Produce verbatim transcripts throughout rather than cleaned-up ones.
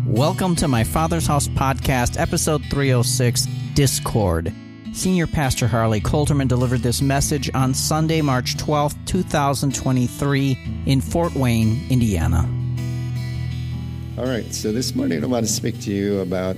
Welcome to my Father's House podcast, episode three oh six, Discord. Senior Pastor Harley Colterman delivered this message on Sunday, March twelfth, twenty twenty-three in Fort Wayne, Indiana. All right, so this morning I want to speak to you about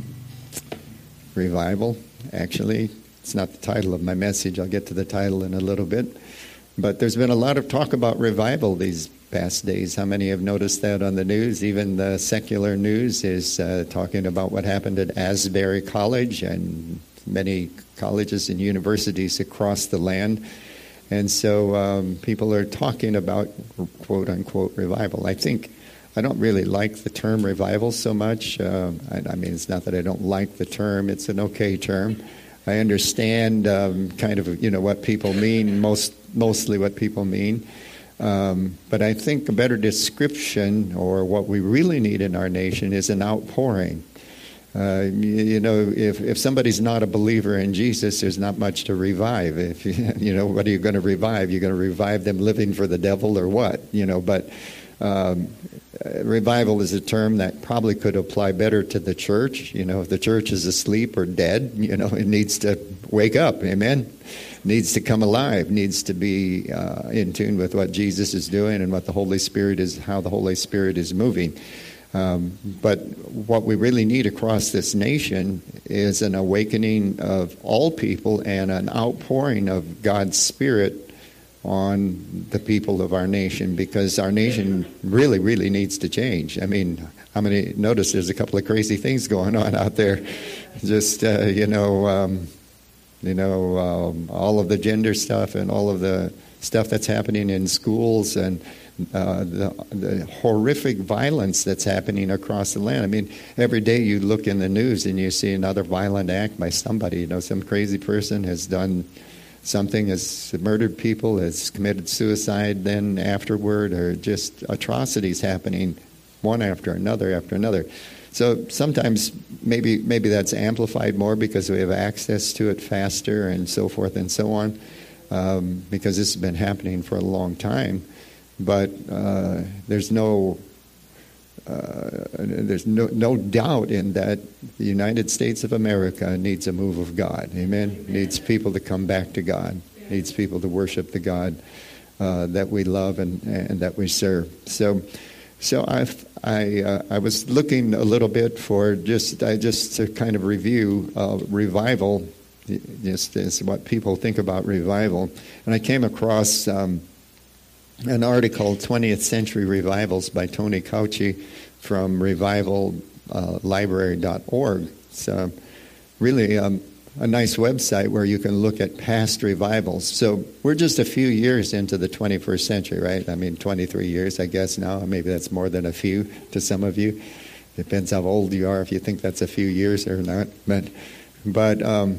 revival. Actually, it's not the title of my message. I'll get to the title in a little bit. But there's been a lot of talk about revival these past days. How many have noticed that on the news? Even the secular news is uh, talking about what happened at Asbury College and many colleges and universities across the land. And so um, people are talking about quote-unquote revival. I think I don't really like the term revival so much. Uh, I, I mean, it's not that I don't like the term. It's an okay term. I understand um, kind of, you know, what people mean, most mostly what people mean. Um, but I think a better description, or what we really need in our nation, is an outpouring. Uh, you, you know, if, if somebody's not a believer in Jesus, there's not much to revive. If you, you know, what are you going to revive? You're going to revive them living for the devil or what? You know, but um, revival is a term that probably could apply better to the church. You know, if the church is asleep or dead, you know, it needs to wake up. Amen. Needs to come alive, needs to be uh, in tune with what Jesus is doing and what the Holy Spirit is, how the Holy Spirit is moving. Um, but what we really need across this nation is an awakening of all people and an outpouring of God's Spirit on the people of our nation, because our nation really, really needs to change. I mean, how many notice there's a couple of crazy things going on out there? Just, uh, you know... Um, You know, um, all of the gender stuff and all of the stuff that's happening in schools and uh, the, the horrific violence that's happening across the land. I mean, every day you look in the news and you see another violent act by somebody. You know, some crazy person has done something, has murdered people, has committed suicide then afterward, or just atrocities happening one after another after another. So sometimes maybe maybe that's amplified more because we have access to it faster and so forth and so on, um, because this has been happening for a long time. But uh, there's no uh, there's no no doubt in that the United States of America needs a move of God. Amen. Needs people to come back to God. Needs people to worship the God uh, that we love and and that we serve. So. So I I, uh, I was looking a little bit for just I just to kind of review uh, revival, just as what people think about revival, and I came across um, an article, twentieth Century Revivals by Tony Cauchi from revival library dot org. So really um, a nice website where you can look at past revivals. So we're just a few years into the twenty-first century, right? I mean, twenty-three years, I guess now. Maybe that's more than a few to some of you. Depends how old you are, if you think that's a few years or not. But but um,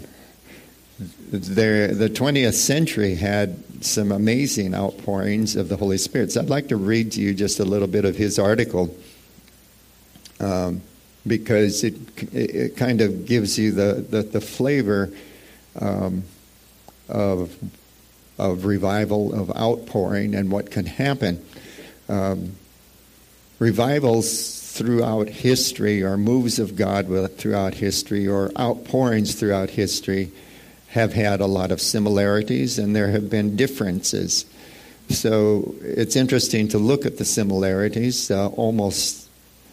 there, the twentieth century had some amazing outpourings of the Holy Spirit. So I'd like to read to you just a little bit of his article. Um because it it kind of gives you the, the, the flavor um, of of revival, of outpouring, and what can happen. Um, revivals throughout history, or moves of God throughout history, or outpourings throughout history, have had a lot of similarities, and there have been differences. So it's interesting to look at the similarities, uh, almost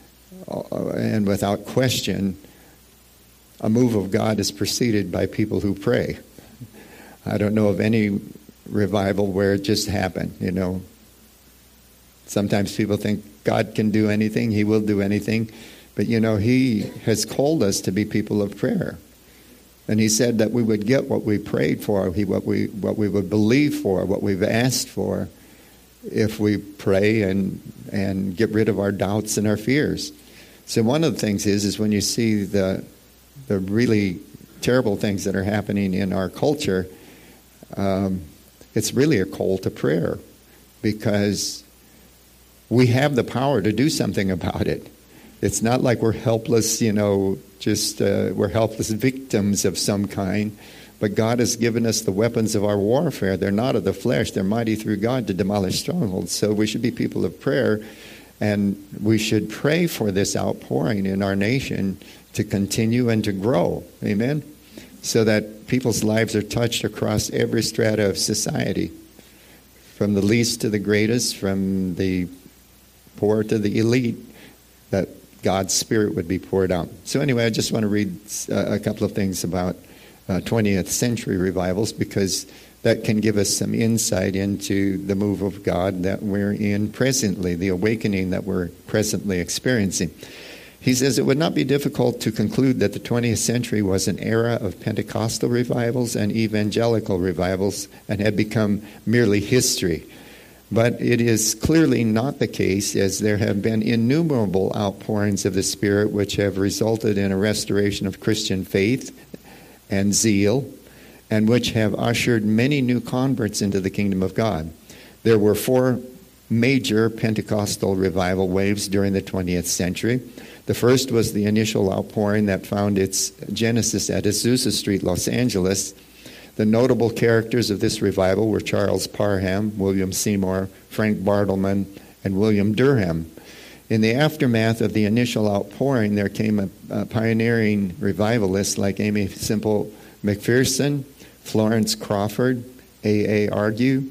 and without question, a move of God is preceded by people who pray. I don't know of any revival where it just happened, you know. Sometimes people think God can do anything, He will do anything. But, you know, He has called us to be people of prayer. And He said that we would get what we prayed for, he, what we what we would believe for, what we've asked for, if we pray and and get rid of our doubts and our fears. So one of the things is, is when you see the the really terrible things that are happening in our culture, um, it's really a call to prayer, because we have the power to do something about it. It's not like we're helpless, you know, just uh, we're helpless victims of some kind. But God has given us the weapons of our warfare. They're not of the flesh. They're mighty through God to demolish strongholds. So we should be people of prayer. And we should pray for this outpouring in our nation to continue and to grow. Amen? So that people's lives are touched across every strata of society, from the least to the greatest, from the poor to the elite, that God's Spirit would be poured out. So anyway, I just want to read a couple of things about uh, twentieth century revivals, because that can give us some insight into the move of God that we're in presently, the awakening that we're presently experiencing. He says it would not be difficult to conclude that the twentieth century was an era of Pentecostal revivals and evangelical revivals and had become merely history. But it is clearly not the case, as there have been innumerable outpourings of the Spirit which have resulted in a restoration of Christian faith and zeal, and which have ushered many new converts into the kingdom of God. There were four major Pentecostal revival waves during the twentieth century. The first was the initial outpouring that found its genesis at Azusa Street, Los Angeles. The notable characters of this revival were Charles Parham, William Seymour, Frank Bartleman, and William Durham. In the aftermath of the initial outpouring, there came a, a pioneering revivalist like Amy Semple McPherson, Florence Crawford, A A Argue,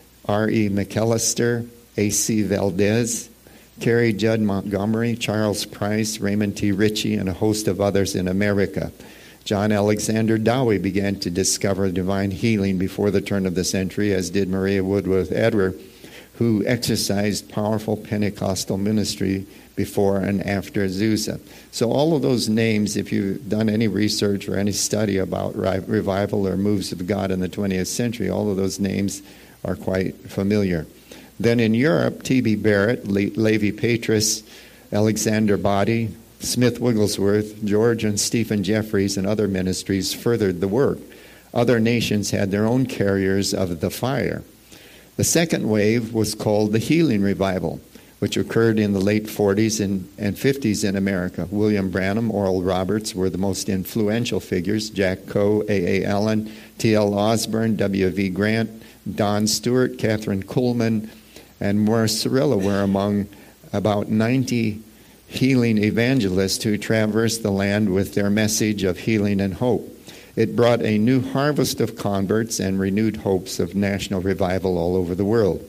R E McAllister, A C Valdez, Carrie Judd Montgomery, Charles Price, Raymond T. Ritchie, and a host of others in America. John Alexander Dowie began to discover divine healing before the turn of the century, as did Maria Woodworth Edwer, who exercised powerful Pentecostal ministry before and after Azusa. So all of those names, if you've done any research or any study about revival or moves of God in the twentieth century, all of those names are quite familiar. Then in Europe, T B Barrett, Le- Levi Petrus, Alexander Boddy, Smith Wigglesworth, George and Stephen Jeffries, and other ministries furthered the work. Other nations had their own carriers of the fire. The second wave was called the Healing Revival, which occurred in the late forties and, and fifties in America. William Branham, Oral Roberts were the most influential figures. Jack Coe, A A Allen, T L Osborne, W V Grant, Don Stewart, Catherine Kuhlman, and Morris Cerullo were among about ninety healing evangelists who traversed the land with their message of healing and hope. It brought a new harvest of converts and renewed hopes of national revival all over the world.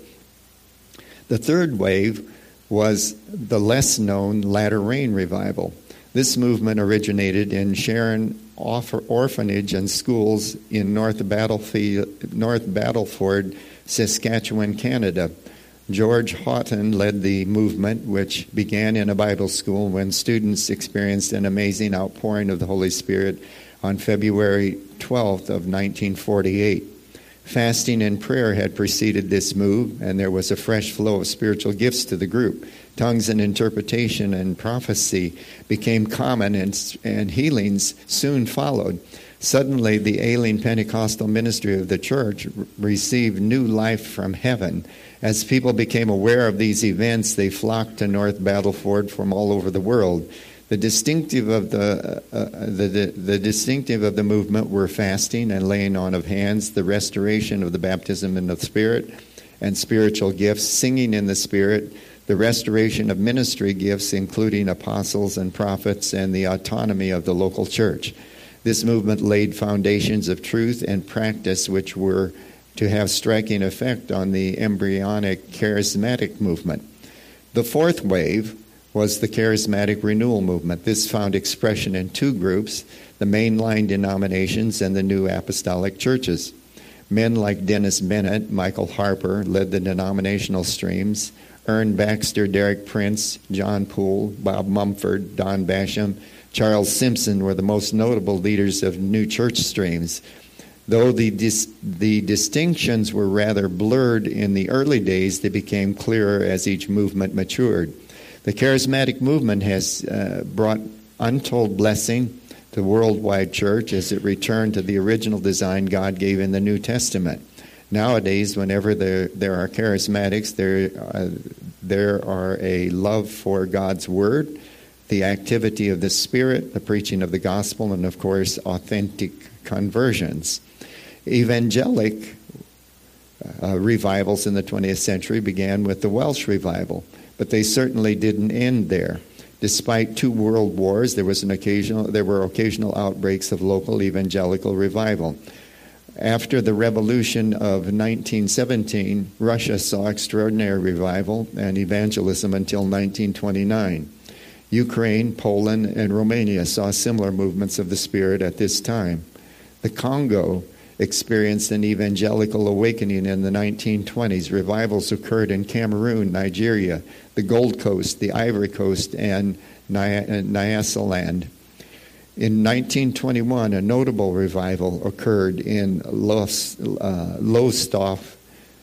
The third wave was the less-known Latter Rain Revival. This movement originated in Sharon Orphanage and Schools in North Battlefield, North Battleford, Saskatchewan, Canada. George Houghton led the movement, which began in a Bible school when students experienced an amazing outpouring of the Holy Spirit on February twelfth of nineteen forty-eight. Fasting and prayer had preceded this move, and there was a fresh flow of spiritual gifts to the group. Tongues and interpretation and prophecy became common, and, and healings soon followed. Suddenly, the ailing Pentecostal ministry of the church received new life from heaven. As people became aware of these events, they flocked to North Battleford from all over the world. The distinctive of the, uh, the, the the distinctive of the movement were fasting and laying on of hands, the restoration of the baptism in the Spirit and spiritual gifts, singing in the Spirit, the restoration of ministry gifts, including apostles and prophets, and the autonomy of the local church. This movement laid foundations of truth and practice which were to have striking effect on the embryonic charismatic movement. The fourth wave was the charismatic renewal movement. This found expression in two groups, the mainline denominations and the new apostolic churches. Men like Dennis Bennett, Michael Harper led the denominational streams. Ern Baxter, Derek Prince, John Poole, Bob Mumford, Don Basham, Charles Simpson were the most notable leaders of new church streams. Though the dis- the distinctions were rather blurred in the early days, they became clearer as each movement matured. The charismatic movement has uh, brought untold blessing to the worldwide church as it returned to the original design God gave in the New Testament. Nowadays, whenever there there are charismatics, there uh, there are a love for God's Word, the activity of the Spirit, the preaching of the gospel, and of course, authentic conversions. Evangelic uh, revivals in the twentieth century began with the Welsh revival. but they certainly didn't end there. Despite two world wars, there was an occasional there were occasional outbreaks of local evangelical revival. After the revolution of nineteen seventeen, Russia saw extraordinary revival and evangelism until nineteen twenty-nine. Ukraine, Poland, and Romania saw similar movements of the Spirit at this time. The Congo experienced an evangelical awakening in the nineteen twenties. Revivals occurred in Cameroon, Nigeria, the Gold Coast, the Ivory Coast, and Nyasaland. In nineteen twenty-one, a notable revival occurred in Los, uh, Lowestoft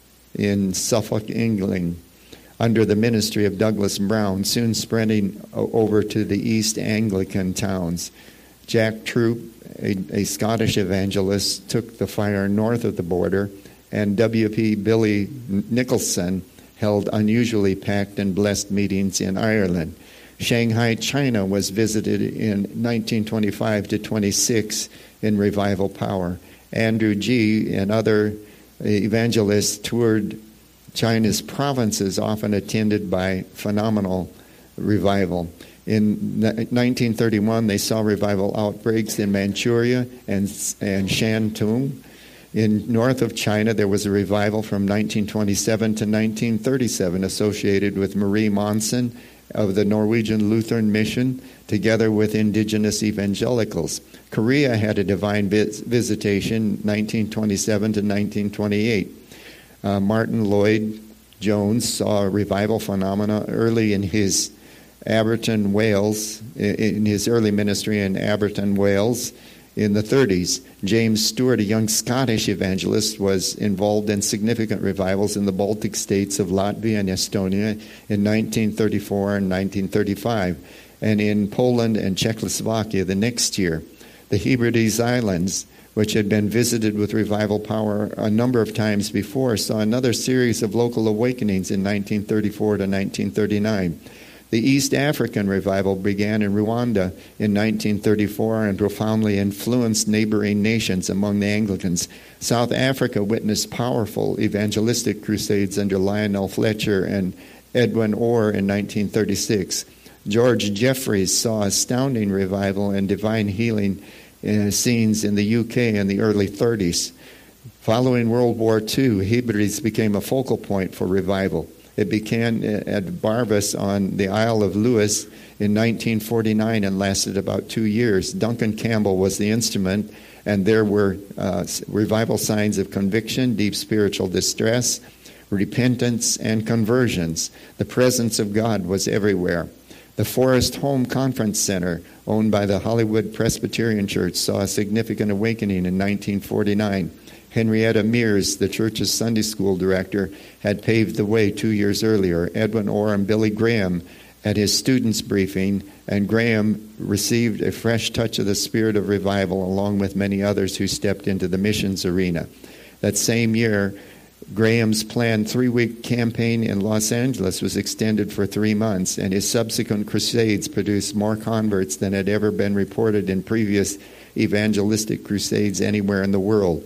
in Suffolk, England, under the ministry of Douglas Brown, soon spreading over to the East Anglican towns. Jack Troop, a, a Scottish evangelist, took the fire north of the border, and W P Billy Nicholson held unusually packed and blessed meetings in Ireland. Shanghai, China was visited in nineteen twenty-five to twenty-six in revival power. Andrew G. and other evangelists toured China's provinces, often attended by phenomenal revival. In nineteen thirty-one, they saw revival outbreaks in Manchuria and, and Shantung. In north of China, there was a revival from nineteen twenty-seven to nineteen thirty-seven associated with Marie Monson of the Norwegian Lutheran Mission, together with indigenous evangelicals. Korea had a divine vis- visitation nineteen twenty-seven to nineteen twenty-eight. Uh, Martin Lloyd Jones saw a revival phenomena early in his Abertyn, Wales, in his early ministry in Abertyn, Wales, in the thirties. James Stewart, a young Scottish evangelist, was involved in significant revivals in the Baltic states of Latvia and Estonia in nineteen thirty-four and nineteen thirty-five, and in Poland and Czechoslovakia the next year. The Hebrides Islands, which had been visited with revival power a number of times before, saw another series of local awakenings in nineteen thirty-four to nineteen thirty-nine. The East African revival began in Rwanda in nineteen thirty-four and profoundly influenced neighboring nations among the Anglicans. South Africa witnessed powerful evangelistic crusades under Lionel Fletcher and Edwin Orr in nineteen thirty-six. George Jeffreys saw astounding revival and divine healing uh, scenes in the U K in the early thirties. Following World War Two, Hebrides became a focal point for revival. It began at Barvas on the Isle of Lewis in nineteen forty-nine and lasted about two years. Duncan Campbell was the instrument, and there were uh, revival signs of conviction, deep spiritual distress, repentance, and conversions. The presence of God was everywhere. The Forest Home Conference Center, owned by the Hollywood Presbyterian Church, saw a significant awakening in nineteen forty-nine. Henrietta Mears, the church's Sunday school director, had paved the way two years earlier. Edwin Orr and Billy Graham at his students' briefing, and Graham received a fresh touch of the spirit of revival along with many others who stepped into the missions arena. That same year, Graham's planned three-week campaign in Los Angeles was extended for three months, and his subsequent crusades produced more converts than had ever been reported in previous evangelistic crusades anywhere in the world.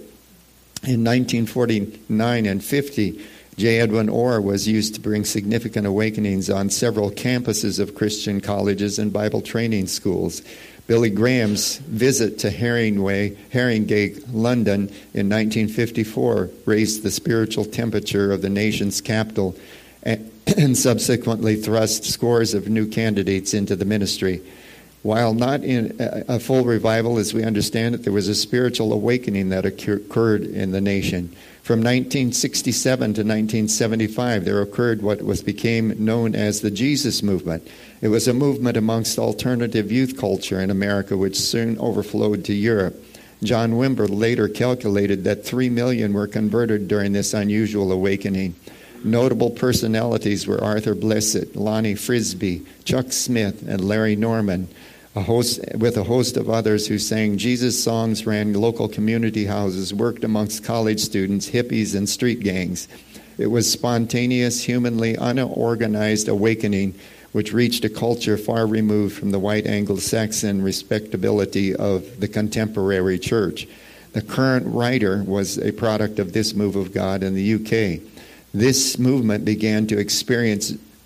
In nineteen forty-nine and fifty, J. Edwin Orr was used to bring significant awakenings on several campuses of Christian colleges and Bible training schools. Billy Graham's visit to Haringway, Haringey, London in nineteen fifty-four raised the spiritual temperature of the nation's capital and, and subsequently thrust scores of new candidates into the ministry. While not in a full revival as we understand it, there was a spiritual awakening that occurred in the nation. From nineteen sixty-seven to nineteen seventy-five, there occurred what was became known as the Jesus Movement. It was a movement amongst alternative youth culture in America, which soon overflowed to Europe. John Wimber later calculated that three million were converted during this unusual awakening. Notable personalities were Arthur Blessed, Lonnie Frisbee, Chuck Smith, and Larry Norman, a host, with a host of others who sang Jesus songs, ran local community houses, worked amongst college students, hippies, and street gangs. It was spontaneous, humanly unorganized awakening which reached a culture far removed from the white Anglo-Saxon respectability of the contemporary church. The current writer was a product of this move of God in the U K. This movement began to experience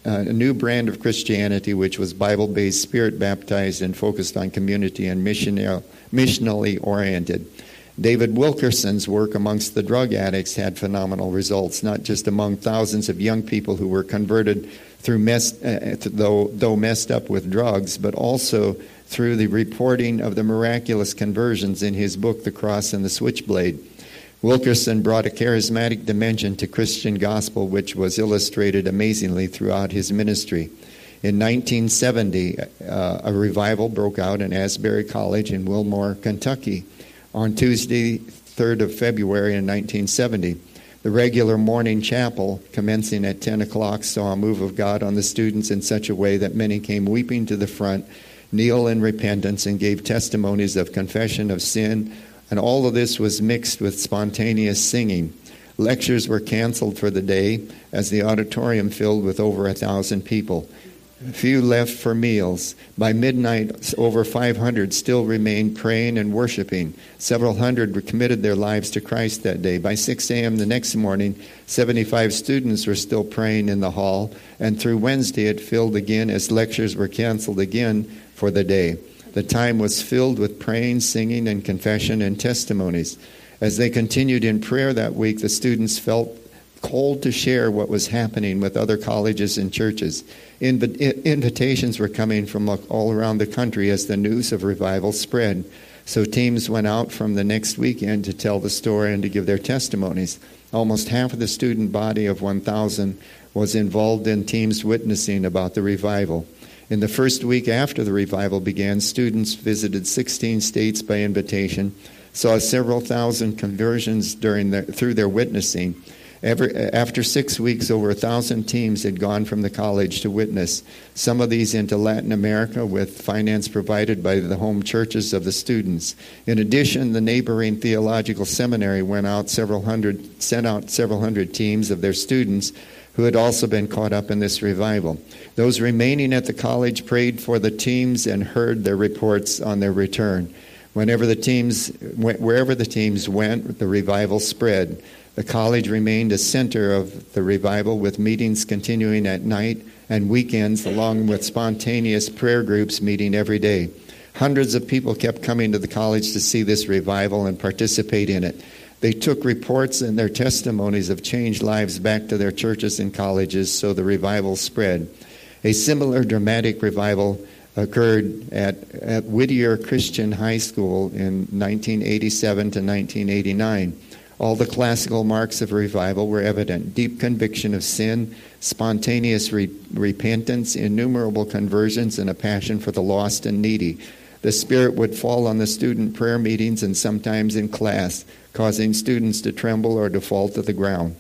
uh, a new brand of Christianity which was Bible-based, Spirit-baptized, and focused on community and missionary, missionally oriented. David Wilkerson's work amongst the drug addicts had phenomenal results, not just among thousands of young people who were converted through mess, uh, though, though messed up with drugs, but also through the reporting of the miraculous conversions in his book, The Cross and the Switchblade. Wilkerson brought a charismatic dimension to Christian gospel, which was illustrated amazingly throughout his ministry. In nineteen seventy, uh, a revival broke out in Asbury College in Wilmore, Kentucky. On Tuesday, third of February in nineteen seventy, the regular morning chapel, commencing at ten o'clock, saw a move of God on the students in such a way that many came weeping to the front, kneel in repentance, and gave testimonies of confession of sin, and all of this was mixed with spontaneous singing. Lectures were canceled for the day as the auditorium filled with over a thousand people. A few left for meals. By midnight, over five hundred still remained praying and worshiping. Several hundred committed their lives to Christ that day. By six a.m. the next morning, seventy-five students were still praying in the hall, and through Wednesday it filled again as lectures were canceled again for the day. The time was filled with praying, singing, and confession and testimonies. As they continued in prayer that week, the students felt called to share what was happening with other colleges and churches. Inv- invitations were coming from all around the country as the news of revival spread. So teams went out from the next weekend to tell the story and to give their testimonies. Almost half of the student body of one thousand was involved in teams witnessing about the revival. In the first week after the revival began, students visited sixteen states by invitation, saw several thousand conversions during their, through their witnessing. Every, after six weeks, over a thousand teams had gone from the college to witness, some of these into Latin America with finance provided by the home churches of the students. In addition, the neighboring theological seminary went out several hundred, sent out several hundred teams of their students who had also been caught up in this revival. Those remaining at the college prayed for the teams and heard their reports on their return. Whenever the teams, wherever the teams went, the revival spread. The college remained a center of the revival, with meetings continuing at night and weekends, along with spontaneous prayer groups meeting every day. Hundreds of people kept coming to the college to see this revival and participate in it. They took reports and their testimonies of changed lives back to their churches and colleges, so the revival spread. A similar dramatic revival occurred at, at Whittier Christian High School in nineteen eighty-seven to nineteen eighty-nine. All the classical marks of revival were evident: deep conviction of sin, spontaneous re- repentance, innumerable conversions, and a passion for the lost and needy. The Spirit would fall on the student prayer meetings and sometimes in class, causing students to tremble or to fall to the ground.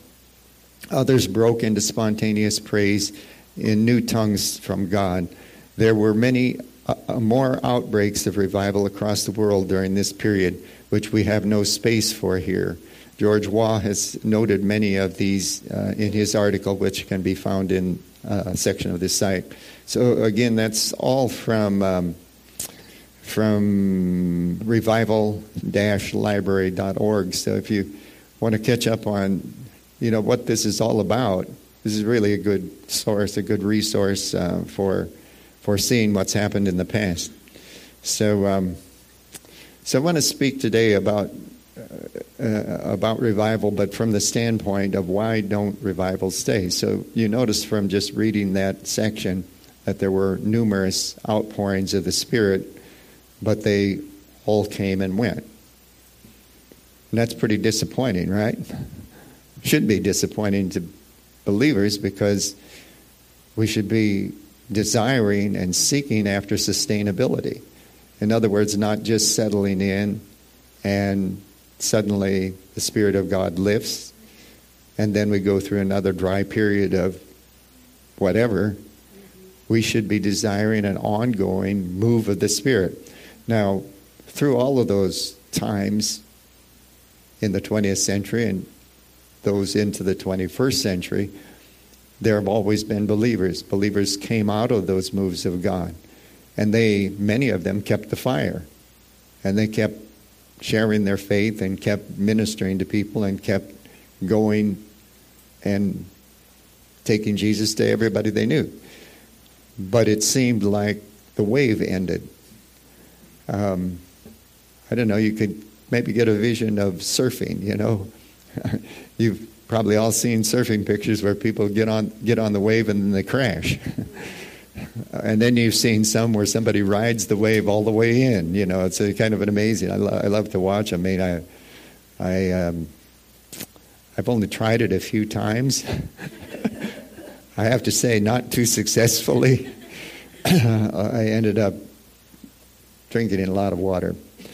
Others broke into spontaneous praise in new tongues from God. There were many uh, more outbreaks of revival across the world during this period, which we have no space for here. George Waugh has noted many of these uh, in his article, which can be found in uh, a section of this site. So again, that's all from um, from revival dash library dot org. So if you want to catch up on, you know, what this is all about, this is really a good source, a good resource uh, for for seeing what's happened in the past. So, um, so I want to speak today about. Uh, about revival, but from the standpoint of why don't revivals stay. So you notice from just reading that section that there were numerous outpourings of the Spirit, but they all came and went. And that's pretty disappointing, right? Should be disappointing to believers, because we should be desiring and seeking after sustainability. In other words, not just settling in and suddenly the Spirit of God lifts, and then we go through another dry period of whatever. We should be desiring an ongoing move of the Spirit. Now, through all of those times in the twentieth century and those into the twenty-first century, there have always been believers. Believers came out of those moves of God, and they, many of them, kept the fire, and they kept sharing their faith and kept ministering to people and kept going and taking Jesus to everybody they knew. But it seemed like the wave ended. Um, I don't know, you could maybe get a vision of surfing, you know. You've probably all seen surfing pictures where people get on get on the wave and then they crash. And then you've seen some where somebody rides the wave all the way in. You know, it's a kind of an amazing. I, lo- I love to watch. I mean, I, I, um, I've only tried it a few times. I have to say, not too successfully. I ended up drinking a lot of water.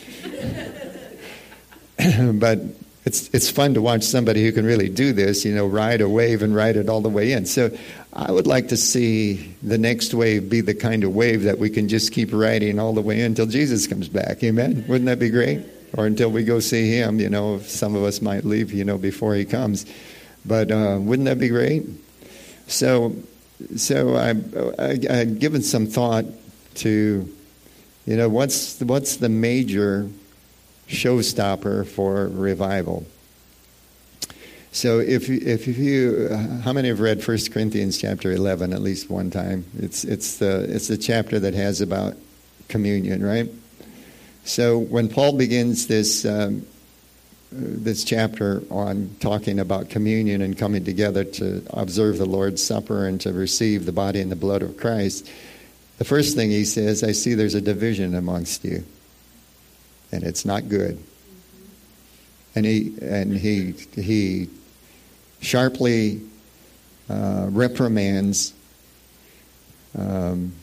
But it's it's fun to watch somebody who can really do this, you know, ride a wave and ride it all the way in. So I would like to see the next wave be the kind of wave that we can just keep riding all the way in until Jesus comes back. Amen? Wouldn't that be great? Or until we go see him, you know, some of us might leave, you know, before he comes. But uh, wouldn't that be great? So so I, I, I've given some thought to, you know, what's what's the major showstopper for revival. So if you, if you, uh, how many have read First Corinthians chapter eleven at least one time? It's it's the it's the chapter that has about communion, right? So when Paul begins this um, this chapter on talking about communion and coming together to observe the Lord's Supper and to receive the body and the blood of Christ, the first thing he says, I see there's a division amongst you. And it's not good. And he and he he sharply uh, reprimands. Um,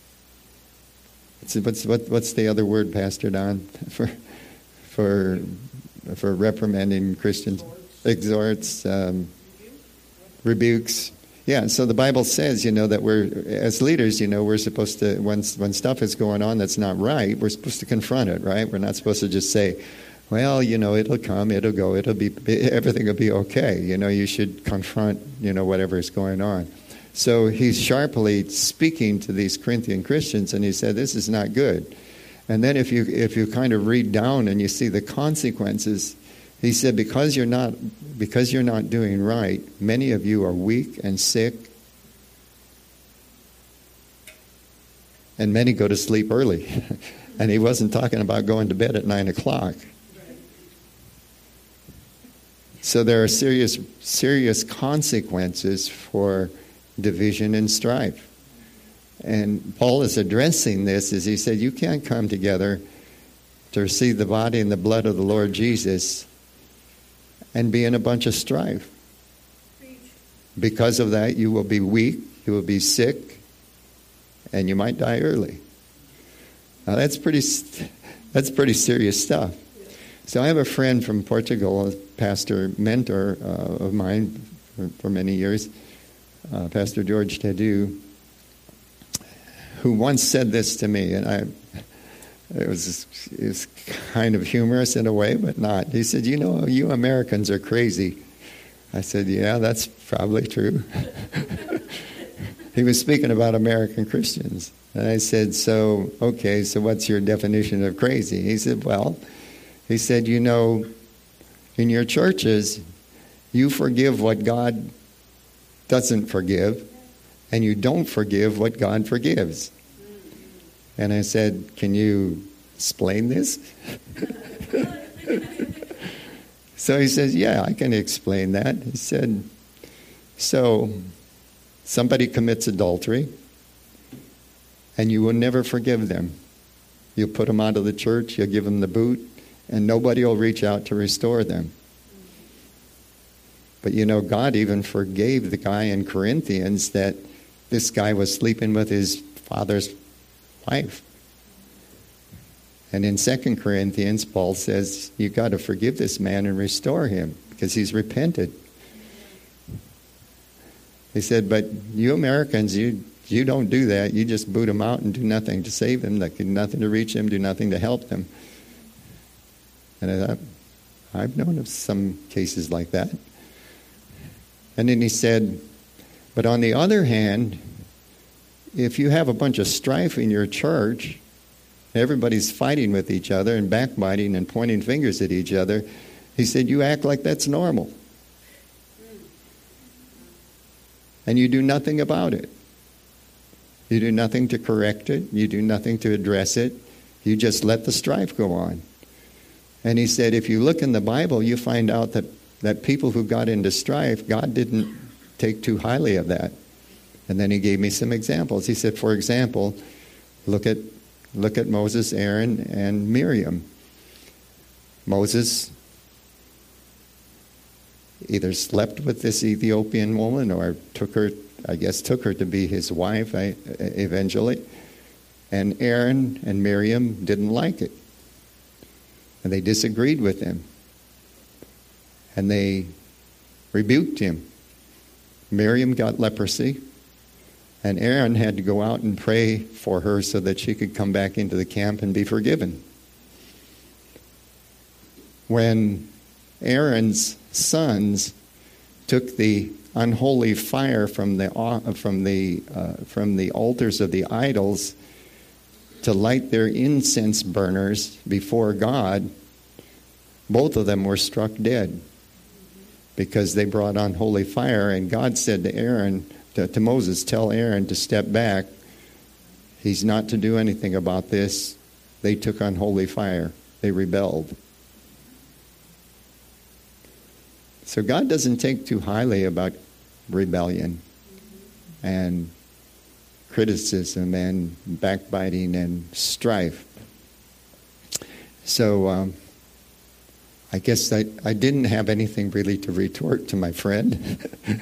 what's what, what's the other word, Pastor Don, for for for reprimanding Christians? Exhorts, um, rebukes. Yeah, so the Bible says, you know, that we're, as leaders, you know, we're supposed to, when when stuff is going on that's not right, we're supposed to confront it, right? We're not supposed to just say, well, you know, it'll come, it'll go, it'll be, everything will be okay. You know, you should confront, you know, whatever is going on. So he's sharply speaking to these Corinthian Christians, and he said, this is not good. And then if you if you kind of read down and you see the consequences, he said, because you're not because you're not doing right, many of you are weak and sick, and many go to sleep early. And he wasn't talking about going to bed at nine o'clock. So there are serious serious consequences for division and strife. And Paul is addressing this as he said, you can't come together to receive the body and the blood of the Lord Jesus and be in a bunch of strife. Because of that, you will be weak, you will be sick, and you might die early. Now that's pretty that's pretty serious stuff. So I have a friend from Portugal, a pastor mentor uh, of mine for, for many years, uh, Pastor George Tadu, who once said this to me, and I it was it was kind of humorous in a way, but not. He said, you know, you Americans are crazy. I said, yeah, that's probably true. He was speaking about American Christians. And I said, so, okay, so what's your definition of crazy? He said, well, he said, you know, in your churches, you forgive what God doesn't forgive, and you don't forgive what God forgives. And I said, can you explain this? So he says, yeah, I can explain that. He said, so somebody commits adultery, and you will never forgive them. You'll put them out of the church, you'll give them the boot, and nobody will reach out to restore them. But you know, God even forgave the guy in Corinthians that this guy was sleeping with his father's wife. And in Second Corinthians, Paul says, you've got to forgive this man and restore him because he's repented. He said, but you Americans, you you don't do that. You just boot him out and do nothing to save him, like do nothing to reach him, do nothing to help them. And I thought, I've known of some cases like that. And then he said, but on the other hand, if you have a bunch of strife in your church, everybody's fighting with each other and backbiting and pointing fingers at each other, he said, you act like that's normal. and you do nothing about it. You do nothing to correct it. You do nothing to address it. You just let the strife go on. And he said, if you look in the Bible, you find out that, that people who got into strife, God didn't take too highly of that. And then he gave me some examples. He said, for example, look at look at Moses, Aaron, and Miriam. Moses either slept with this Ethiopian woman or took her, I guess, took her to be his wife I, eventually. And Aaron and Miriam didn't like it. And they disagreed with him. And they rebuked him. Miriam got leprosy. And Aaron had to go out and pray for her so that she could come back into the camp and be forgiven. When Aaron's sons took the unholy fire from the from the uh, from the altars of the idols to light their incense burners before God, both of them were struck dead because they brought unholy fire. And God said to Aaron, to, to Moses, tell Aaron to step back. He's not to do anything about this. They took unholy fire. They rebelled. So God doesn't take too highly about rebellion and criticism and backbiting and strife. So um, I guess I, I didn't have anything really to retort to my friend.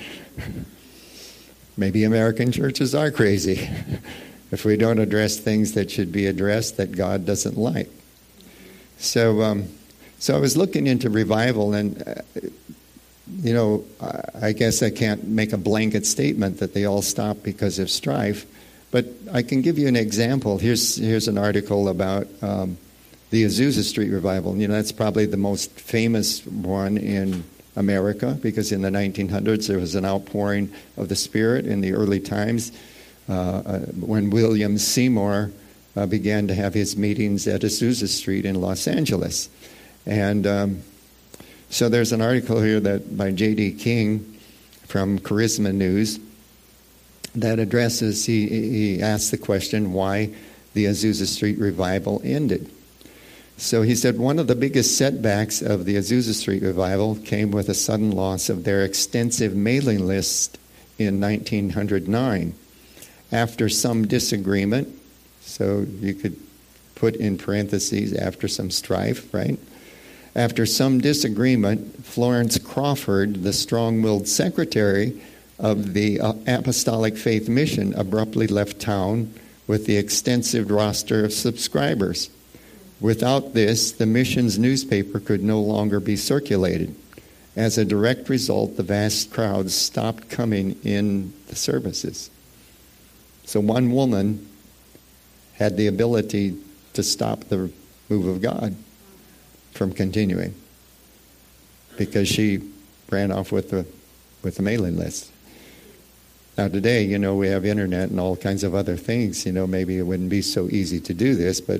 Maybe American churches are crazy if we don't address things that should be addressed that God doesn't like. So, um, so I was looking into revival, and uh, you know, I guess I can't make a blanket statement that they all stop because of strife, but I can give you an example. Here's here's an article about um, the Azusa Street Revival. You know, that's probably the most famous one in America, because in the nineteen hundreds there was an outpouring of the Spirit in the early times uh, uh, when William Seymour uh, began to have his meetings at Azusa Street in Los Angeles. And um, so there's an article here that by J D King from Charisma News that addresses, he, he asks the question why the Azusa Street Revival ended. So he said one of the biggest setbacks of the Azusa Street Revival came with a sudden loss of their extensive mailing list in nineteen oh nine. After some disagreement, so you could put in parentheses, after some strife, right? After some disagreement, Florence Crawford, the strong-willed secretary of the Apostolic Faith Mission, abruptly left town with the extensive roster of subscribers. Without this, the mission's newspaper could no longer be circulated. As a direct result, the vast crowds stopped coming in the services. So one woman had the ability to stop the move of God from continuing because she ran off with the with the mailing list. Now today, you know, we have internet and all kinds of other things. You know, maybe it wouldn't be so easy to do this, but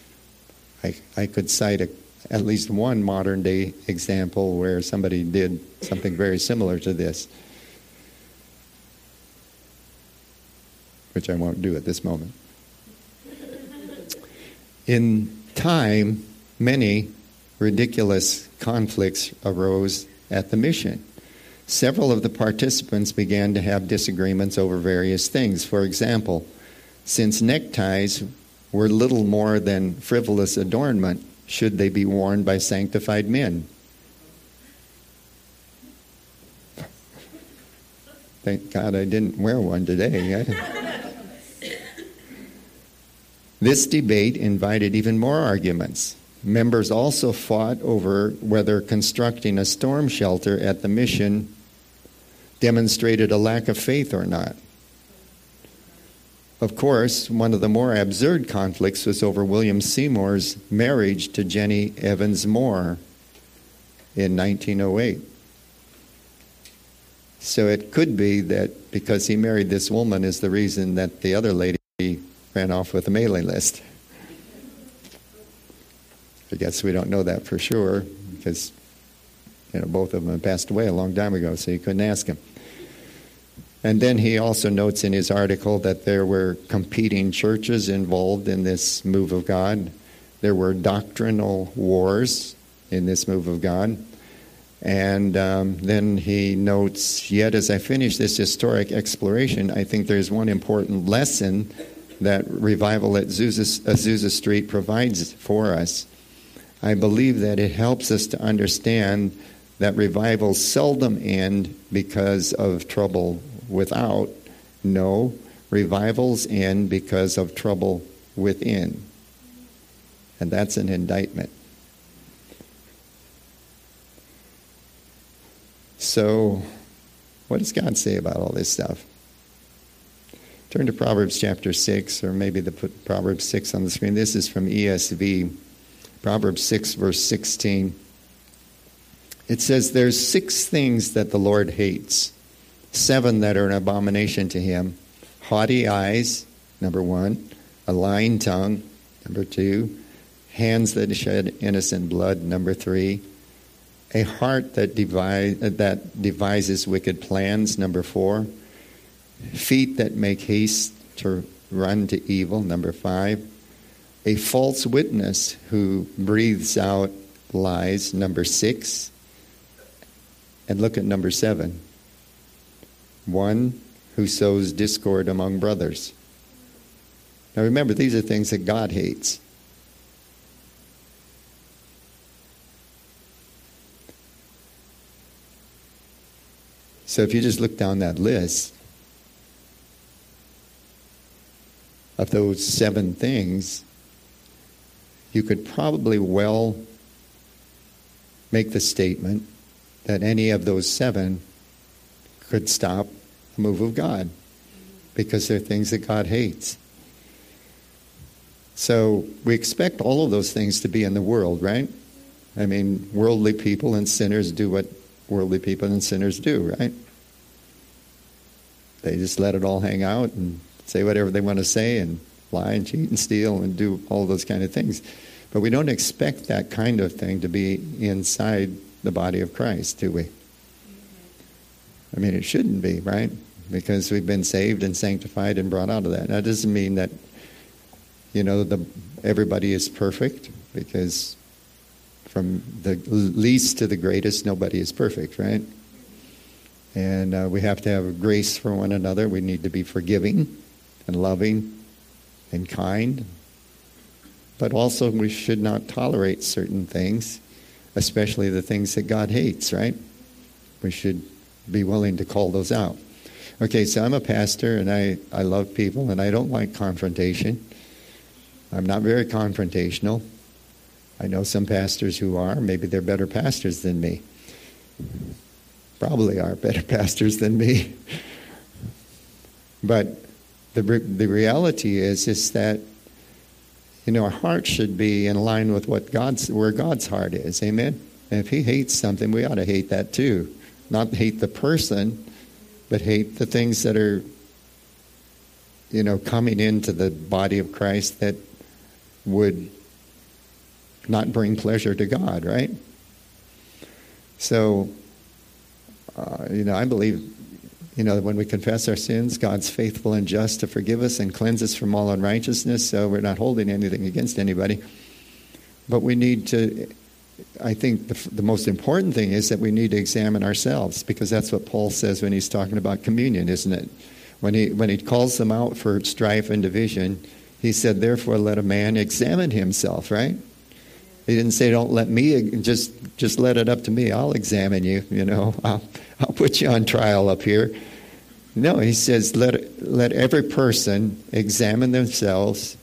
I I could cite a, at least one modern day example where somebody did something very similar to this, which I won't do at this moment. In time, many ridiculous conflicts arose at the mission. Several of the participants began to have disagreements over various things. For example, since neckties were little more than frivolous adornment, should they be worn by sanctified men? Thank God I didn't wear one today. This debate invited even more arguments. Members also fought over whether constructing a storm shelter at the mission demonstrated a lack of faith or not. Of course, one of the more absurd conflicts was over William Seymour's marriage to Jenny Evans Moore in nineteen oh eight. So it could be that because he married this woman is the reason that the other lady ran off with a mailing list. I guess we don't know that for sure because, you know, both of them passed away a long time ago, so you couldn't ask him. And then he also notes in his article that there were competing churches involved in this move of God. There were doctrinal wars in this move of God. And um, then he notes, yet as I finish this historic exploration, I think there's one important lesson that revival at Azusa, Azusa Street provides for us. I believe that it helps us to understand that revivals seldom end because of trouble without. No, revivals end because of trouble within. And that's an indictment. So, what does God say about all this stuff? Turn to Proverbs chapter six, or maybe the put Proverbs six on the screen. This is from E S V. Proverbs six, verse sixteen. It says, there's six things that the Lord hates, seven that are an abomination to him. Haughty eyes, number one. A lying tongue, number two. Hands that shed innocent blood, number three. A heart that, devise, that devises wicked plans, number four. Feet that make haste to run to evil, number five. A false witness who breathes out lies, number six. And look at number seven. One who sows discord among brothers. Now remember, these are things that God hates. So if you just look down that list of those seven things, you could probably well make the statement that any of those seven could stop a move of God, because they're things that God hates. So we expect all of those things to be in the world, right? I mean, worldly people and sinners do what worldly people and sinners do, right? They just let it all hang out and say whatever they want to say and lie and cheat and steal and do all those kind of things. But we don't expect that kind of thing to be inside the body of Christ, do we? I mean, it shouldn't be, right? Because we've been saved and sanctified and brought out of that. That doesn't mean that, you know, the everybody is perfect, because from the least to the greatest, nobody is perfect, right? And uh, we have to have grace for one another. We need to be forgiving and loving and kind. But also we should not tolerate certain things, especially the things that God hates, right? We should be willing to call those out. Okay, so I'm a pastor, and I, I love people, and I don't like confrontation. I'm not very confrontational. I know some pastors who are. Maybe they're better pastors than me. Probably are better pastors than me. But the the reality is is that, you know, our heart should be in line with what God's where God's heart is. Amen. And if He hates something, we ought to hate that too. Not hate the person, but hate the things that are, you know, coming into the body of Christ that would not bring pleasure to God, right? So, uh, you know, I believe, you know, when we confess our sins, God's faithful and just to forgive us and cleanse us from all unrighteousness, so we're not holding anything against anybody. But we need to, I think the, the most important thing is that we need to examine ourselves, because that's what Paul says when he's talking about communion, isn't it? When he when he calls them out for strife and division, he said, therefore let a man examine himself, right? He didn't say, don't let me, just just let it up to me. I'll examine you, you know. I'll, I'll put you on trial up here. No, he says, let let every person examine themselves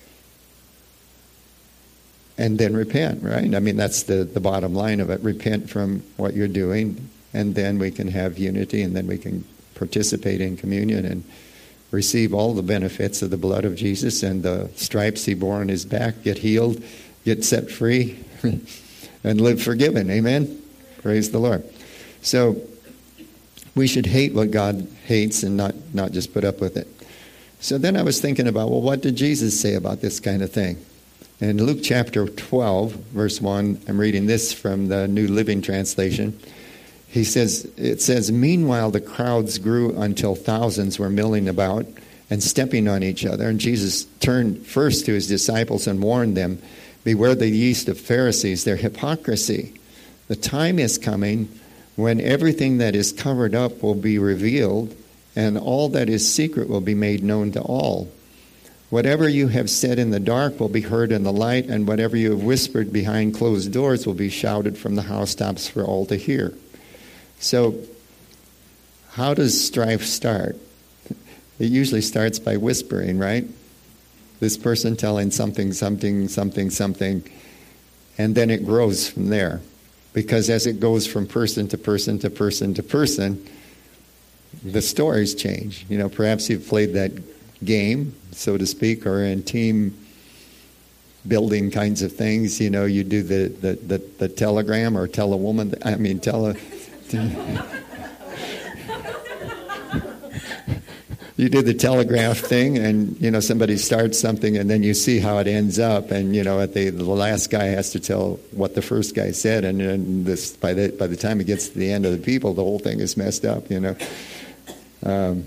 and then repent, right? I mean, that's the, the bottom line of it. Repent from what you're doing, and then we can have unity, and then we can participate in communion and receive all the benefits of the blood of Jesus and the stripes He bore on His back, get healed, get set free, and live forgiven. Amen? Praise the Lord. So we should hate what God hates and not, not just put up with it. So then I was thinking about, well, what did Jesus say about this kind of thing? In Luke chapter twelve, verse one, I'm reading this from the New Living Translation. he says, it says, meanwhile the crowds grew until thousands were milling about and stepping on each other. And Jesus turned first to his disciples and warned them, beware the yeast of Pharisees, their hypocrisy. The time is coming when everything that is covered up will be revealed, and all that is secret will be made known to all. Whatever you have said in the dark will be heard in the light, and whatever you have whispered behind closed doors will be shouted from the housetops for all to hear. So, how does strife start? It usually starts by whispering, right? This person telling something, something, something, something, and then it grows from there. Because as it goes from person to person to person to person, the stories change. You know, perhaps you've played that game, so to speak, or in team building kinds of things. You know, you do the, the, the, the telegram or tell a woman, I mean, tell a... You do the telegraph thing, and, you know, somebody starts something, and then you see how it ends up, and, you know, at the, the last guy has to tell what the first guy said, and, and this by the by the time it gets to the end of the people, the whole thing is messed up, you know. Um,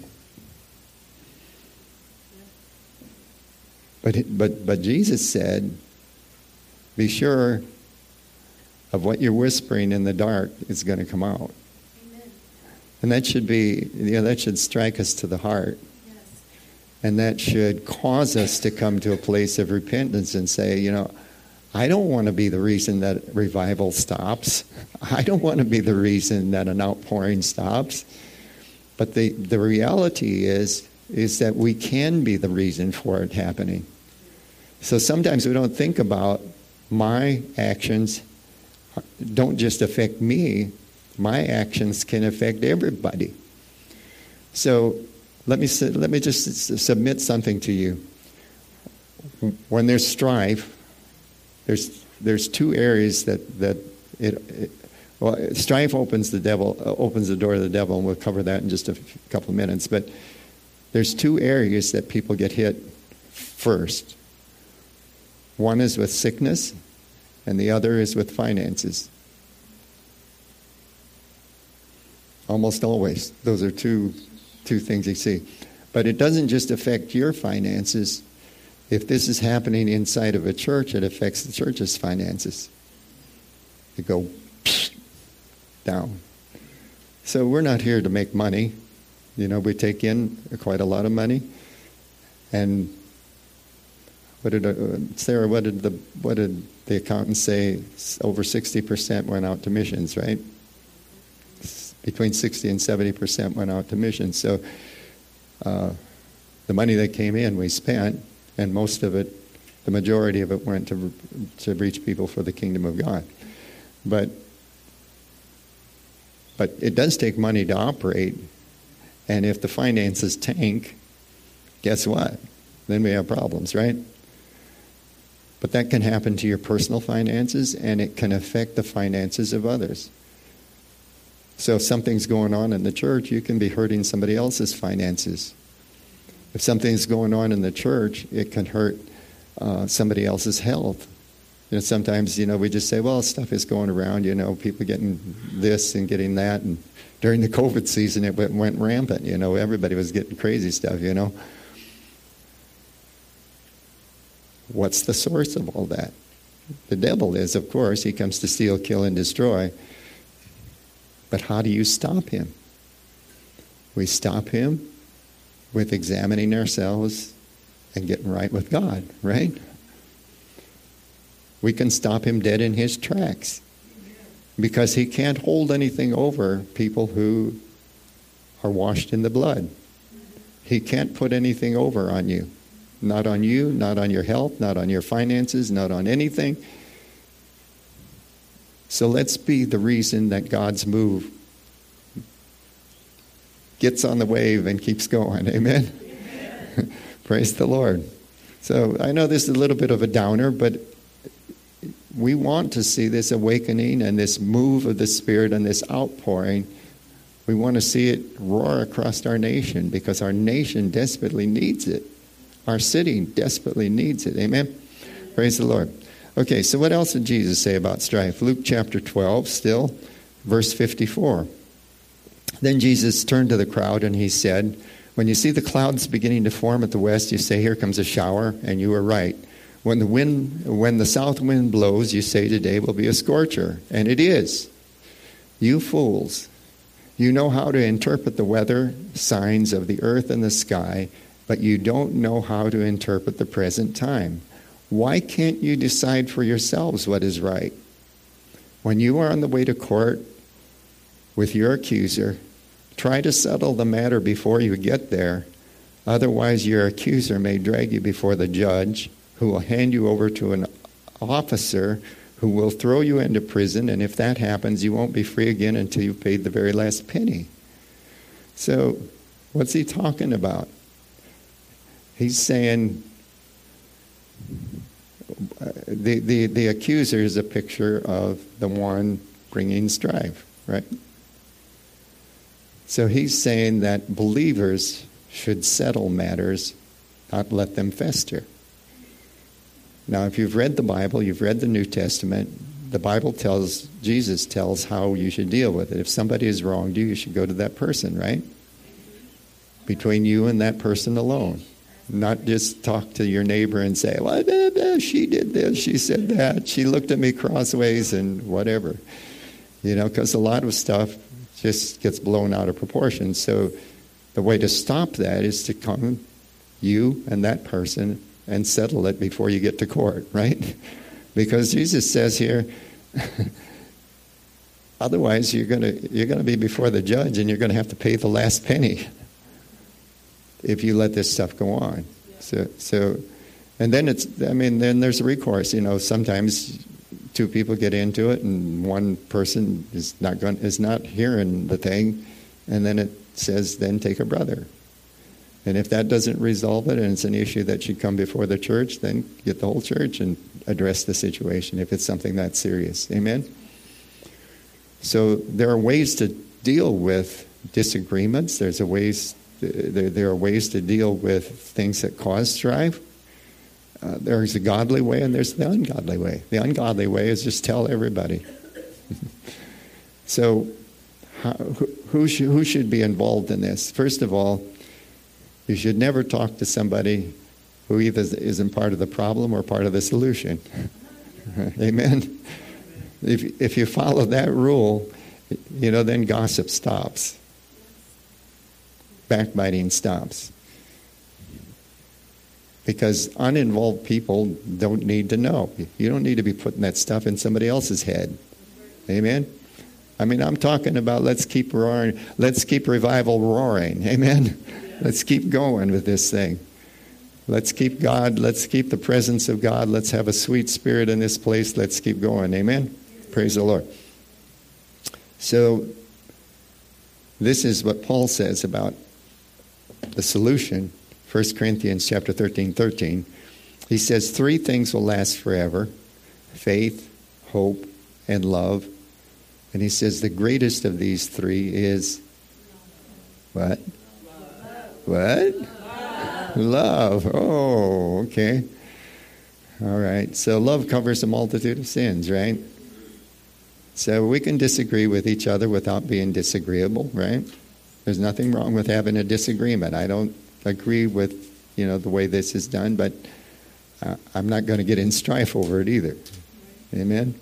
but but but Jesus said, be sure of what you're whispering in the dark is going to come out. Amen. And that should be, you know, that should strike us to the heart. Yes. And that should cause us to come to a place of repentance and say, you know, I don't want to be the reason that revival stops. I don't want to be the reason that an outpouring stops. But the, the reality is, is that we can be the reason for it happening. So sometimes we don't think about my actions don't just affect me, my actions can affect everybody. So let me let me just submit something to you. When there's strife, there's there's two areas that that it, it well strife opens the devil uh, opens the door to the devil, and we'll cover that in just a couple of minutes. But there's two areas that people get hit first. One is with sickness, and the other is with finances. Almost always. Those are two two things you see. But it doesn't just affect your finances. If this is happening inside of a church, it affects the church's finances. They go down. So we're not here to make money. You know, we take in quite a lot of money. And what did uh, Sarah? What did the what did the accountants say? Over sixty percent went out to missions, right? Between sixty and seventy percent went out to missions. So uh, the money that came in, we spent, and most of it, the majority of it, went to to reach people for the kingdom of God. But but it does take money to operate, and if the finances tank, guess what? Then we have problems, right? But that can happen to your personal finances, and it can affect the finances of others. So if something's going on in the church, you can be hurting somebody else's finances. If something's going on in the church, it can hurt uh, somebody else's health. You know, sometimes, you know, we just say, well, stuff is going around, you know, people getting this and getting that. And during the COVID season, it went rampant, you know, everybody was getting crazy stuff, you know. What's the source of all that? The devil is, of course. He comes to steal, kill, and destroy. But how do you stop him? We stop him with examining ourselves and getting right with God, right? We can stop him dead in his tracks because he can't hold anything over people who are washed in the blood. He can't put anything over on you. Not on you, not on your health, not on your finances, not on anything. So let's be the reason that God's move gets on the wave and keeps going. Amen? Amen. Praise the Lord. So I know this is a little bit of a downer, but we want to see this awakening and this move of the Spirit and this outpouring. We want to see it roar across our nation because our nation desperately needs it. Our city desperately needs it. Amen? Praise the Lord. Okay, so what else did Jesus say about strife? Luke chapter twelve still. verse fifty-four. Then Jesus turned to the crowd and he said, when you see the clouds beginning to form at the west, you say, here comes a shower, and you are right. When the wind, when the south wind blows, you say, today will be a scorcher. And it is. You fools, you know how to interpret the weather signs of the earth and the sky, but you don't know how to interpret the present time. Why can't you decide for yourselves what is right? When you are on the way to court with your accuser, try to settle the matter before you get there. Otherwise, your accuser may drag you before the judge, who will hand you over to an officer who will throw you into prison, and if that happens, you won't be free again until you've paid the very last penny. So, what's he talking about? He's saying uh, the, the, the accuser is a picture of the one bringing strife, right? So he's saying that believers should settle matters, not let them fester. Now, if you've read the Bible, you've read the New Testament, the Bible tells, Jesus tells how you should deal with it. If somebody has wronged you, you should go to that person, right? Between you and that person alone. Not just talk to your neighbor and say, well, she did this, she said that, she looked at me crossways and whatever. You know, because a lot of stuff just gets blown out of proportion. So the way to stop that is to come, you and that person, and settle it before you get to court, right? Because Jesus says here, otherwise you're going to you're going to be before the judge and you're going to have to pay the last penny if you let this stuff go on. So so, and then it's I mean then there's recourse. You know, sometimes two people get into it and one person is not going is not hearing the thing, and then it says then take a brother. And if that doesn't resolve it and it's an issue that should come before the church, then get the whole church and address the situation if it's something that serious. Amen? So there are ways to deal with disagreements. There's a ways there, there are ways to deal with things that cause strife. Uh, there's a godly way and there's the ungodly way. The ungodly way is just tell everybody. So how, who, who, should, who should be involved in this? First of all, you should never talk to somebody who either isn't part of the problem or part of the solution. Amen? If, if you follow that rule, you know, then gossip stops. Backbiting stops. Because uninvolved people don't need to know. You don't need to be putting that stuff in somebody else's head. Amen? I mean, I'm talking about let's keep roaring, let's keep revival roaring. Amen? Let's keep going with this thing. Let's keep God, let's keep the presence of God. Let's have a sweet spirit in this place. Let's keep going. Amen? Praise the Lord. So, this is what Paul says about the solution. First Corinthians chapter thirteen, thirteen. He says, three things will last forever. Faith, hope, and love. And he says the greatest of these three is what? What? Love. Love. Oh, okay. All right. So love covers a multitude of sins, right? So we can disagree with each other without being disagreeable, right? There's nothing wrong with having a disagreement. I don't agree with, you know, the way this is done, but uh, I'm not going to get in strife over it either. Amen?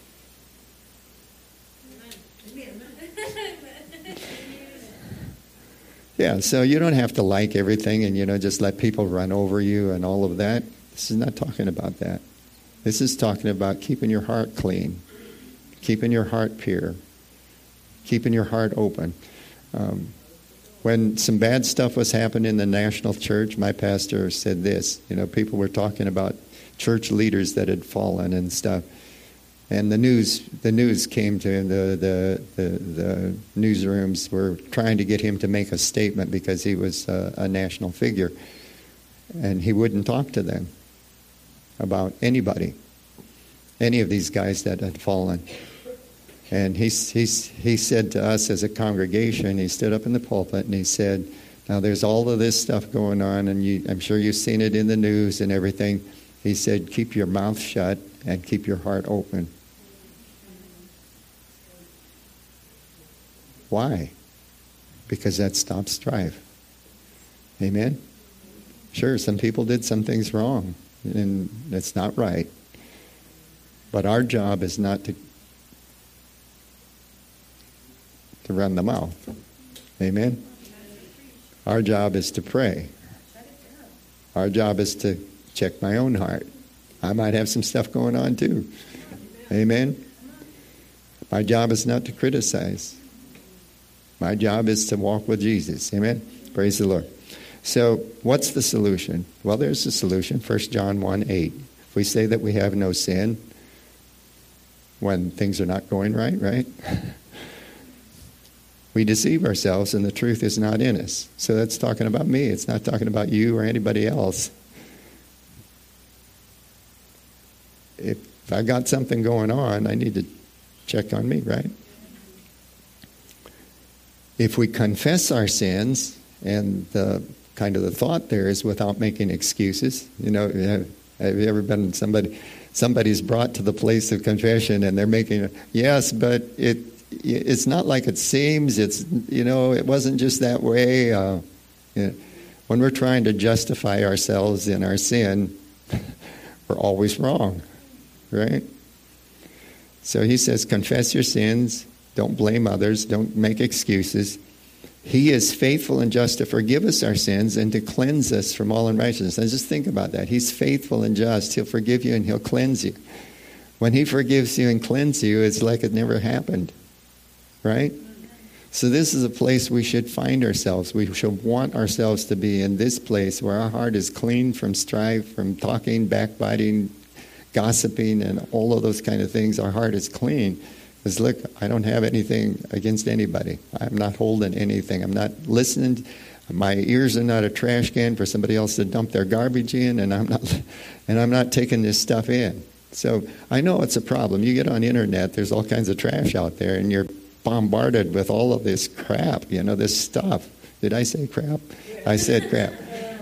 Yeah, so you don't have to like everything and, you know, just let people run over you and all of that. This is not talking about that. This is talking about keeping your heart clean, keeping your heart pure, keeping your heart open. Um, when some bad stuff was happening in the national church, my pastor said this. You know, people were talking about church leaders that had fallen and stuff. And the news, the news came to him. The, the the the newsrooms were trying to get him to make a statement because he was a, a national figure, and he wouldn't talk to them about anybody, any of these guys that had fallen. And he he he said to us as a congregation, he stood up in the pulpit and he said, "Now there's all of this stuff going on, and you, I'm sure you've seen it in the news and everything." He said, "Keep your mouth shut and keep your heart open." Why? Because that stops strife. Amen? Sure, some people did some things wrong, and that's not right. But our job is not to to run the mouth. Amen? Our job is to pray. Our job is to check my own heart. I might have some stuff going on too. Amen? My job is not to criticize. My job is to walk with Jesus. Amen? Praise the Lord. So, what's the solution? Well, there's the solution. First John one eight. If we say that we have no sin when things are not going right, right? We deceive ourselves and the truth is not in us. So that's talking about me. It's not talking about you or anybody else. If I got something going on, I need to check on me, right? If we confess our sins, and the kind of the thought there is without making excuses. You know, have, have you ever been somebody, somebody's brought to the place of confession and they're making, a, yes, but it it's not like it seems. It's, you know, it wasn't just that way. Uh, you know, when we're trying to justify ourselves in our sin, we're always wrong, right? So he says, confess your sins. Don't blame others. Don't make excuses. He is faithful and just to forgive us our sins and to cleanse us from all unrighteousness. And just think about that. He's faithful and just. He'll forgive you and he'll cleanse you. When he forgives you and cleanses you, it's like it never happened. Right? So this is a place we should find ourselves. We should want ourselves to be in this place where our heart is clean from strife, from talking, backbiting, gossiping, and all of those kind of things. Our heart is clean. Because look, I don't have anything against anybody. I'm not holding anything. I'm not listening. My ears are not a trash can for somebody else to dump their garbage in, and I'm not, and I'm not taking this stuff in. So I know it's a problem. You get on the internet, there's all kinds of trash out there, and you're bombarded with all of this crap, you know, this stuff. Did I say crap? I said crap.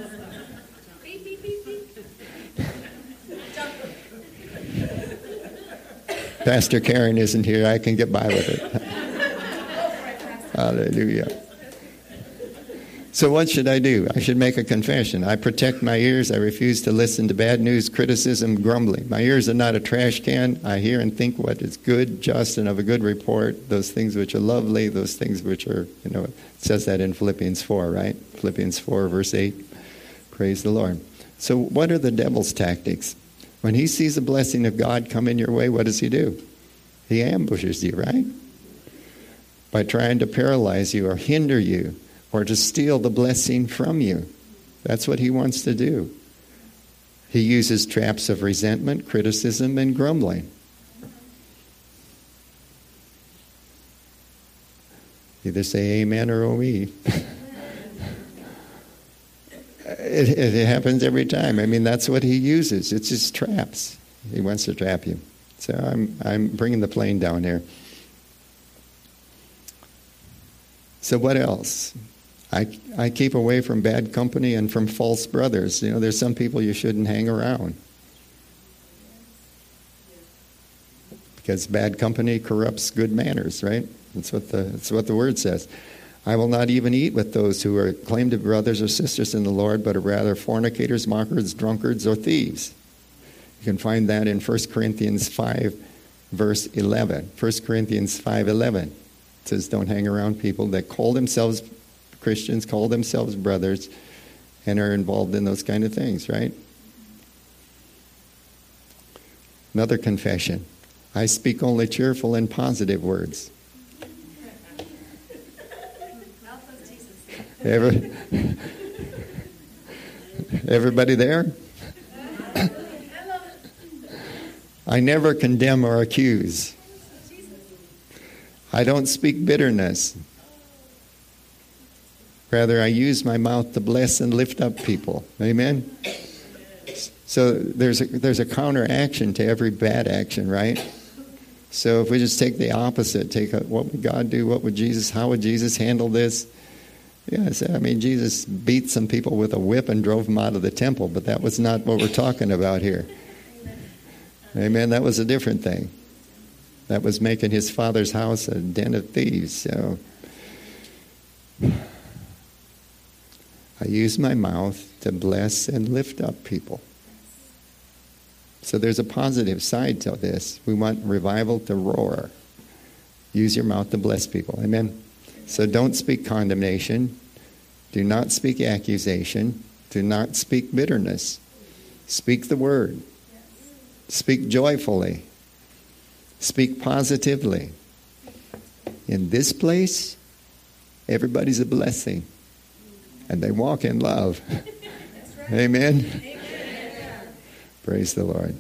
Pastor Karen isn't here. I can get by with it. Hallelujah. So what should I do? I should make a confession. I protect my ears. I refuse to listen to bad news, criticism, grumbling. My ears are not a trash can. I hear and think what is good, just, and of a good report. Those things which are lovely, those things which are, you know, it says that in Philippians four, right? Philippians four, verse eight. Praise the Lord. So what are the devil's tactics? When he sees a blessing of God come in your way, what does he do? He ambushes you, right? By trying to paralyze you or hinder you, or to steal the blessing from you. That's what he wants to do. He uses traps of resentment, criticism, and grumbling. Either say amen or oh me. it, it happens every time. I mean, that's what he uses. It's just traps. He wants to trap you. So I'm I'm bringing the plane down here. So what else? I, I keep away from bad company and from false brothers. You know, there's some people you shouldn't hang around. Because bad company corrupts good manners, right? That's what the that's what the word says. I will not even eat with those who are claimed to be brothers or sisters in the Lord, but are rather fornicators, mockers, drunkards, or thieves. You can find that in First Corinthians five, verse eleven. First Corinthians five eleven. It says, don't hang around people that call themselves Christians, call themselves brothers, and are involved in those kind of things, right? Another confession. I speak only cheerful and positive words. Every, everybody there? I never condemn or accuse. I don't speak bitterness. Rather, I use my mouth to bless and lift up people. Amen? So there's a, there's a counteraction to every bad action, right? So if we just take the opposite, take a, what would God do? What would Jesus, how would Jesus handle this? Yes, I mean, Jesus beat some people with a whip and drove them out of the temple, but that was not what we're talking about here. Amen? That was a different thing. That was making his father's house a den of thieves. So I use my mouth to bless and lift up people. So there's a positive side to this. We want revival to roar. Use your mouth to bless people. Amen? So don't speak condemnation. Do not speak accusation. Do not speak bitterness. Speak the word. Speak joyfully. Speak positively. In this place, everybody's a blessing. And they walk in love. Right. Amen? Amen. Praise the Lord.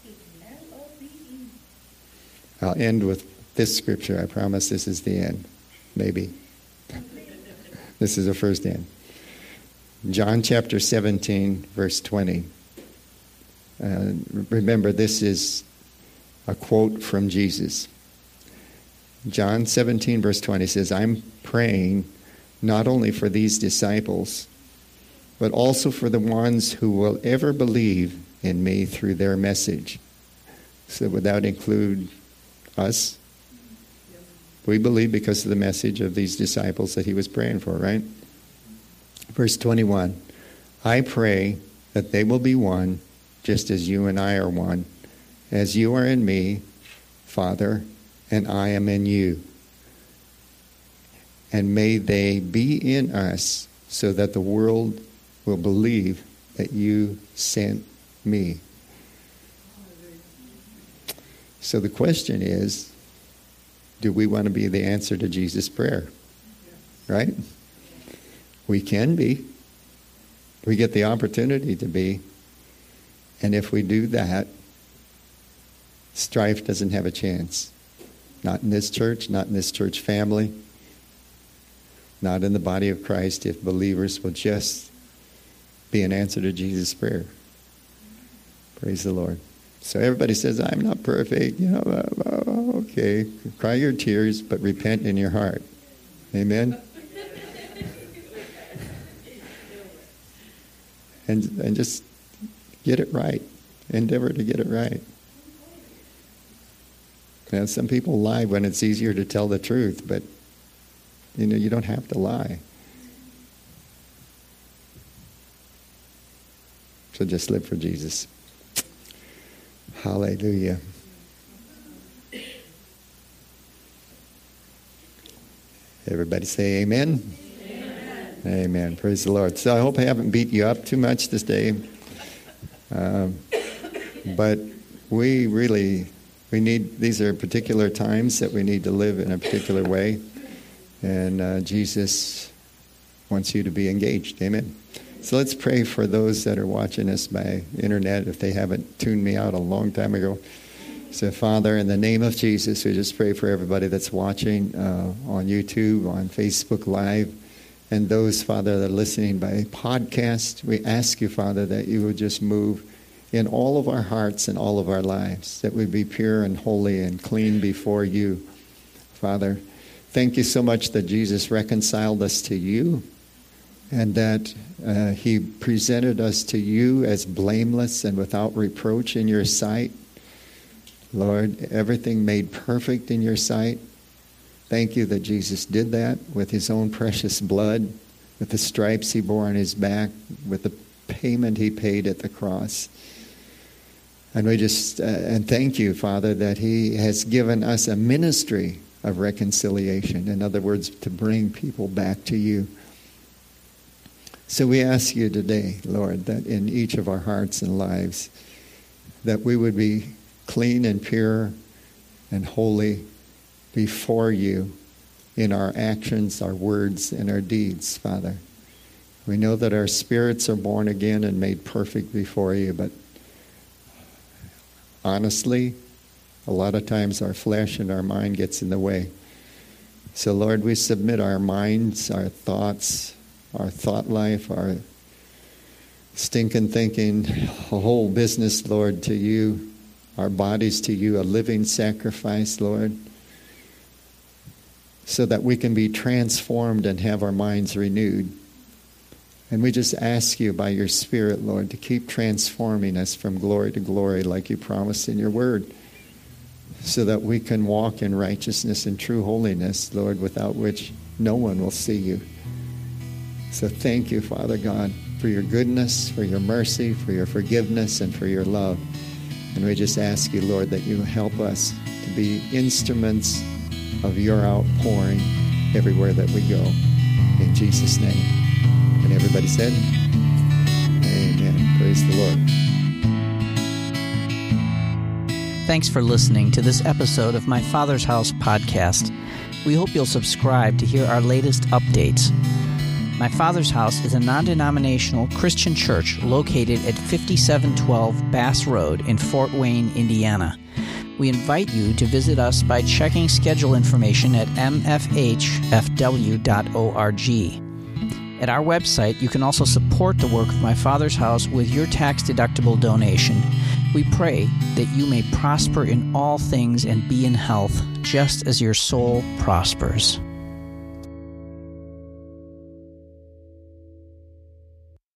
I'll end with this scripture. I promise this is the end. Maybe. This is the first end. John chapter seventeen, verse twenty. Uh, remember, this is a quote from Jesus. John seventeen, verse twenty says, I'm praying not only for these disciples, but also for the ones who will ever believe in me through their message. So would that include us? We believe because of the message of these disciples that he was praying for, right? Verse twenty-one, I pray that they will be one, just as you and I are one, as you are in me, Father, and I am in you. And may they be in us so that the world will believe that you sent me. So the question is, do we want to be the answer to Jesus' prayer? Right? We can be. We get the opportunity to be. And if we do that, strife doesn't have a chance. Not in this church, not in this church family, not in the body of Christ, if believers will just be an answer to Jesus' prayer. Praise the Lord. So everybody says, I'm not perfect. You know, okay. Cry your tears, but repent in your heart. Amen? And, and just get it right. Endeavor to get it right. Now, some people lie when it's easier to tell the truth, but you know, you don't have to lie. So just live for Jesus. Hallelujah. Everybody say amen. Amen. Amen. Praise the Lord. So I hope I haven't beat you up too much this day. Um, but we really, we need, these are particular times that we need to live in a particular way. And uh, Jesus wants you to be engaged. Amen. So let's pray for those that are watching us by internet if they haven't tuned me out a long time ago. So, Father, in the name of Jesus, we just pray for everybody that's watching uh, on YouTube, on Facebook Live, and those, Father, that are listening by podcast. We ask you, Father, that you would just move in all of our hearts and all of our lives, that we be pure and holy and clean before you. Father, thank you so much that Jesus reconciled us to you and that uh, he presented us to you as blameless and without reproach in your sight. Lord, everything made perfect in your sight. Thank you that Jesus did that with his own precious blood, with the stripes he bore on his back, with the payment he paid at the cross. And we just, uh, and thank you, Father, that he has given us a ministry of reconciliation. In other words, to bring people back to you. So we ask you today, Lord, that in each of our hearts and lives, that we would be clean and pure and holy before you in our actions, our words, and our deeds, Father. We know that our spirits are born again and made perfect before you, but honestly, a lot of times our flesh and our mind gets in the way. So, Lord, we submit our minds, our thoughts, our thought life, our stinking thinking, the whole business, Lord, to you. Our bodies to you, a living sacrifice, Lord, so that we can be transformed and have our minds renewed. And we just ask you by your Spirit, Lord, to keep transforming us from glory to glory like you promised in your word, so that we can walk in righteousness and true holiness, Lord, without which no one will see you. So thank you, Father God, for your goodness, for your mercy, for your forgiveness, and for your love. And we just ask you, Lord, that you help us to be instruments of your outpouring everywhere that we go. In Jesus' name. And everybody said, amen. Praise the Lord. Thanks for listening to this episode of My Father's House podcast. We hope you'll subscribe to hear our latest updates. My Father's House is a non-denominational Christian church located at fifty-seven twelve Bass Road in Fort Wayne, Indiana. We invite you to visit us by checking schedule information at m f h f w dot org. At our website, you can also support the work of My Father's House with your tax-deductible donation. We pray that you may prosper in all things and be in health, just as your soul prospers.